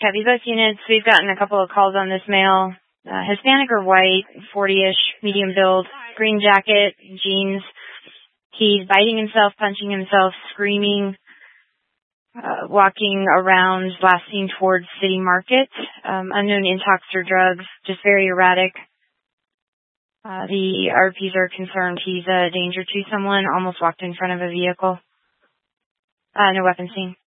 Copy both units. We've gotten a couple of calls on this male. Hispanic or white, 40-ish, medium build, green jacket, jeans. He's biting himself, punching himself, screaming, walking around, last seen towards City Market. Unknown intox or drugs, just very erratic. The RPs are concerned he's a danger to someone, almost walked in front of a vehicle. No weapon seen.